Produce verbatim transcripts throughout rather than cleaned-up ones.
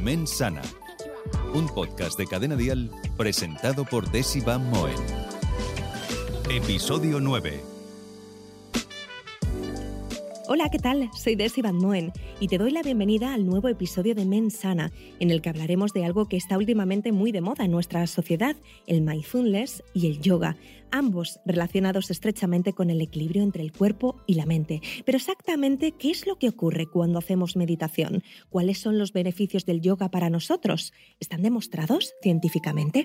Ment Sana, un podcast de Cadena Dial presentado por Desi Van Moen. Episodio nueve. Hola, ¿qué tal? Soy Desi Van Moen y te doy la bienvenida al nuevo episodio de Ment Sana, en el que hablaremos de algo que está últimamente muy de moda en nuestra sociedad, el mindfulness y el yoga, ambos relacionados estrechamente con el equilibrio entre el cuerpo y la mente. Pero exactamente, ¿qué es lo que ocurre cuando hacemos meditación? ¿Cuáles son los beneficios del yoga para nosotros? ¿Están demostrados científicamente?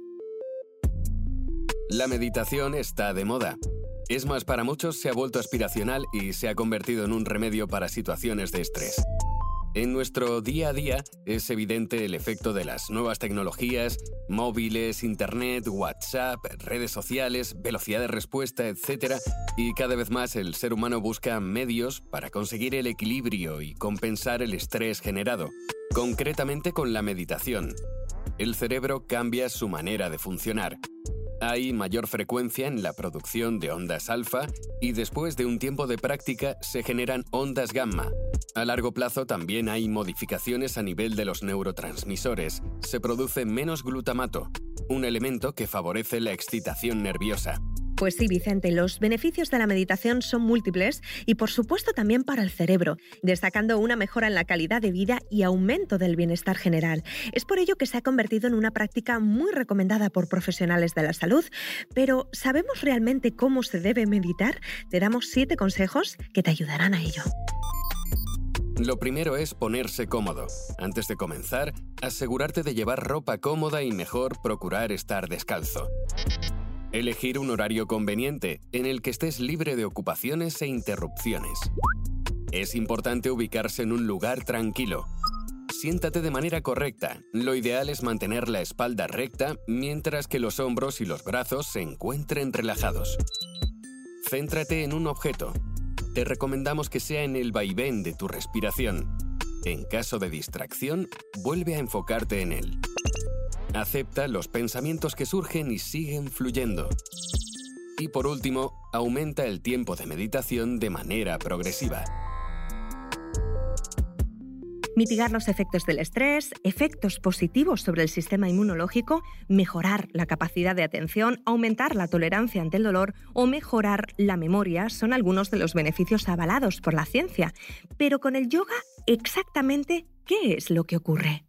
La meditación está de moda. Es más, para muchos se ha vuelto aspiracional y se ha convertido en un remedio para situaciones de estrés. En nuestro día a día es evidente el efecto de las nuevas tecnologías, móviles, internet, WhatsApp, redes sociales, velocidad de respuesta, etcétera, y cada vez más el ser humano busca medios para conseguir el equilibrio y compensar el estrés generado, concretamente con la meditación. El cerebro cambia su manera de funcionar. Hay mayor frecuencia en la producción de ondas alfa y después de un tiempo de práctica se generan ondas gamma. A largo plazo también hay modificaciones a nivel de los neurotransmisores. Se produce menos glutamato, un elemento que favorece la excitación nerviosa. Pues sí, Vicente, los beneficios de la meditación son múltiples y por supuesto también para el cerebro, destacando una mejora en la calidad de vida y aumento del bienestar general. Es por ello que se ha convertido en una práctica muy recomendada por profesionales de la salud. Pero, ¿sabemos realmente cómo se debe meditar? Te damos siete consejos que te ayudarán a ello. Lo primero es ponerse cómodo. Antes de comenzar, asegurarte de llevar ropa cómoda y mejor procurar estar descalzo. Elegir un horario conveniente, en el que estés libre de ocupaciones e interrupciones. Es importante ubicarse en un lugar tranquilo. Siéntate de manera correcta. Lo ideal es mantener la espalda recta, mientras que los hombros y los brazos se encuentren relajados. Céntrate en un objeto. Te recomendamos que sea en el vaivén de tu respiración. En caso de distracción, vuelve a enfocarte en él. Acepta los pensamientos que surgen y siguen fluyendo. Y por último, aumenta el tiempo de meditación de manera progresiva. Mitigar los efectos del estrés, efectos positivos sobre el sistema inmunológico, mejorar la capacidad de atención, aumentar la tolerancia ante el dolor o mejorar la memoria son algunos de los beneficios avalados por la ciencia. Pero con el yoga, exactamente, ¿qué es lo que ocurre?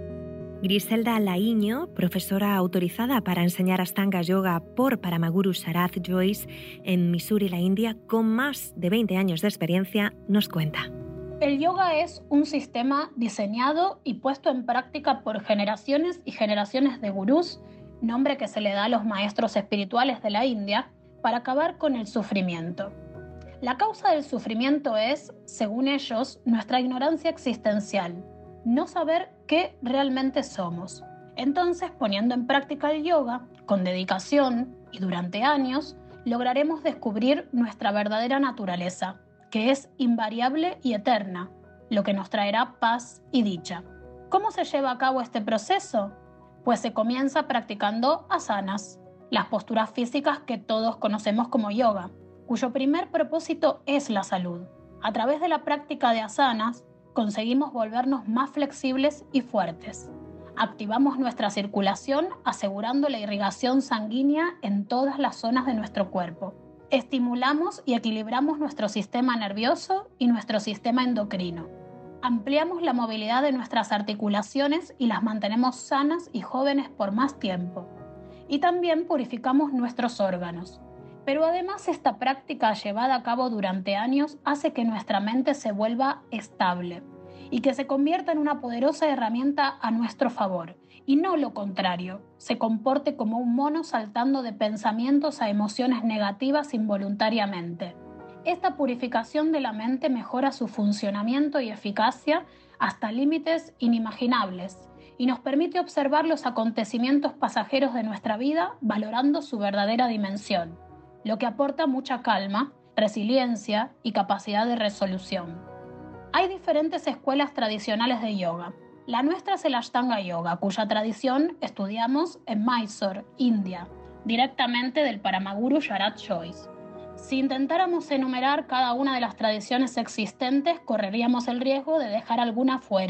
Griselda Laíño, profesora autorizada para enseñar Ashtanga Yoga por Paramaguru Sharath Jois en Missouri, la India, con más de veinte años de experiencia, nos cuenta. El yoga es un sistema diseñado y puesto en práctica por generaciones y generaciones de gurús, nombre que se le da a los maestros espirituales de la India, para acabar con el sufrimiento. La causa del sufrimiento es, según ellos, nuestra ignorancia existencial, no saber qué realmente somos. Entonces, poniendo en práctica el yoga, con dedicación y durante años, lograremos descubrir nuestra verdadera naturaleza, que es invariable y eterna, lo que nos traerá paz y dicha. ¿Cómo se lleva a cabo este proceso? Pues se comienza practicando asanas, las posturas físicas que todos conocemos como yoga, cuyo primer propósito es la salud. A través de la práctica de asanas, conseguimos volvernos más flexibles y fuertes. Activamos nuestra circulación asegurando la irrigación sanguínea en todas las zonas de nuestro cuerpo. Estimulamos y equilibramos nuestro sistema nervioso y nuestro sistema endocrino. Ampliamos la movilidad de nuestras articulaciones y las mantenemos sanas y jóvenes por más tiempo. Y también purificamos nuestros órganos. Pero además esta práctica llevada a cabo durante años hace que nuestra mente se vuelva estable y que se convierta en una poderosa herramienta a nuestro favor, y no lo contrario, se comporte como un mono saltando de pensamientos a emociones negativas involuntariamente. Esta purificación de la mente mejora su funcionamiento y eficacia hasta límites inimaginables y nos permite observar los acontecimientos pasajeros de nuestra vida valorando su verdadera dimensión, lo que aporta mucha calma, resiliencia y capacidad de resolución. Hay diferentes escuelas tradicionales de yoga. La nuestra es el Ashtanga Yoga, cuya tradición estudiamos en Mysore, India, directamente del Paramaguru Sharath Jois. Si intentáramos enumerar cada una de las tradiciones existentes, correríamos el riesgo de dejar alguna fuera,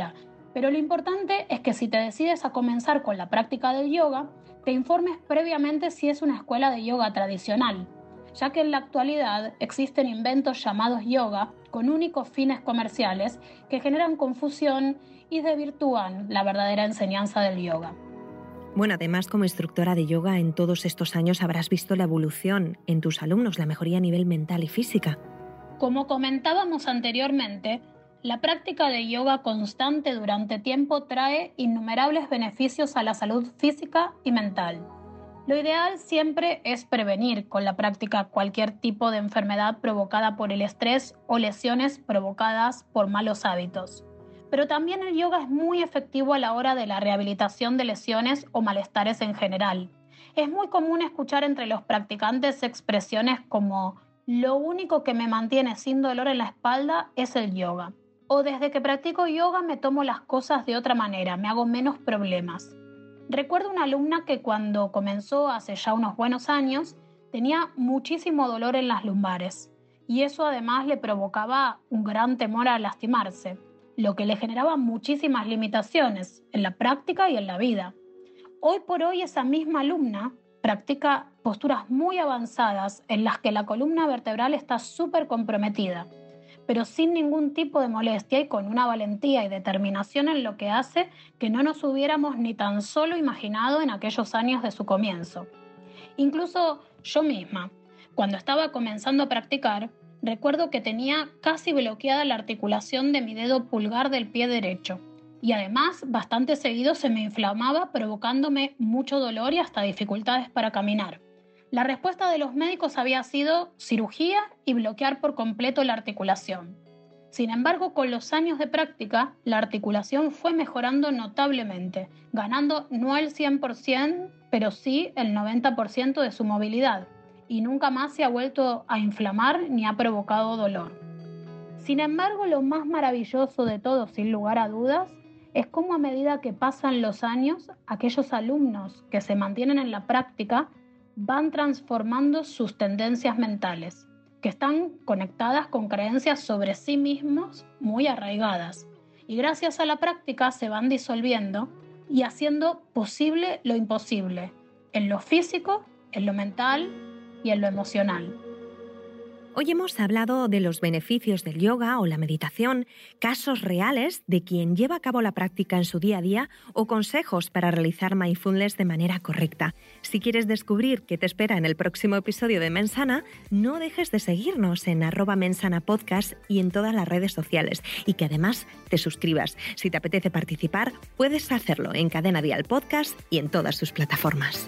Pero lo importante es que si te decides a comenzar con la práctica del yoga, te informes previamente si es una escuela de yoga tradicional, ya que en la actualidad existen inventos llamados yoga con únicos fines comerciales que generan confusión y desvirtúan la verdadera enseñanza del yoga. Bueno, además, como instructora de yoga en todos estos años habrás visto la evolución en tus alumnos, la mejoría a nivel mental y física. Como comentábamos anteriormente, la práctica de yoga constante durante tiempo trae innumerables beneficios a la salud física y mental. Lo ideal siempre es prevenir con la práctica cualquier tipo de enfermedad provocada por el estrés o lesiones provocadas por malos hábitos. Pero también el yoga es muy efectivo a la hora de la rehabilitación de lesiones o malestares en general. Es muy común escuchar entre los practicantes expresiones como «lo único que me mantiene sin dolor en la espalda es el yoga». O desde que practico yoga me tomo las cosas de otra manera, me hago menos problemas. Recuerdo una alumna que cuando comenzó hace ya unos buenos años tenía muchísimo dolor en las lumbares y eso además le provocaba un gran temor a lastimarse, lo que le generaba muchísimas limitaciones en la práctica y en la vida. Hoy por hoy esa misma alumna practica posturas muy avanzadas en las que la columna vertebral está súper comprometida, pero sin ningún tipo de molestia y con una valentía y determinación en lo que hace que no nos hubiéramos ni tan solo imaginado en aquellos años de su comienzo. Incluso yo misma, cuando estaba comenzando a practicar, recuerdo que tenía casi bloqueada la articulación de mi dedo pulgar del pie derecho y además bastante seguido se me inflamaba provocándome mucho dolor y hasta dificultades para caminar. La respuesta de los médicos había sido cirugía y bloquear por completo la articulación. Sin embargo, con los años de práctica, la articulación fue mejorando notablemente, ganando no el cien por ciento, pero sí el noventa por ciento de su movilidad, y nunca más se ha vuelto a inflamar ni ha provocado dolor. Sin embargo, lo más maravilloso de todo, sin lugar a dudas, es cómo a medida que pasan los años, aquellos alumnos que se mantienen en la práctica van transformando sus tendencias mentales, que están conectadas con creencias sobre sí mismos muy arraigadas, y gracias a la práctica se van disolviendo y haciendo posible lo imposible, en lo físico, en lo mental y en lo emocional. Hoy hemos hablado de los beneficios del yoga o la meditación, casos reales de quien lleva a cabo la práctica en su día a día o consejos para realizar mindfulness de manera correcta. Si quieres descubrir qué te espera en el próximo episodio de Mensana, no dejes de seguirnos en arroba Mensana Podcast y en todas las redes sociales y que además te suscribas. Si te apetece participar, puedes hacerlo en Cadena Dial Podcast y en todas sus plataformas.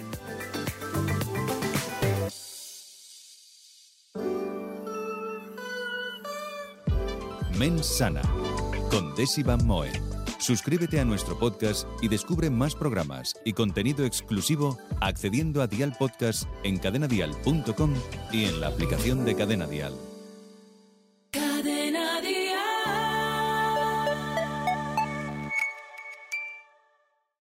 Mensana, con Desi Van Moen. Suscríbete a nuestro podcast y descubre más programas y contenido exclusivo accediendo a Dial Podcast en cadena dial punto com y en la aplicación de Cadena Dial.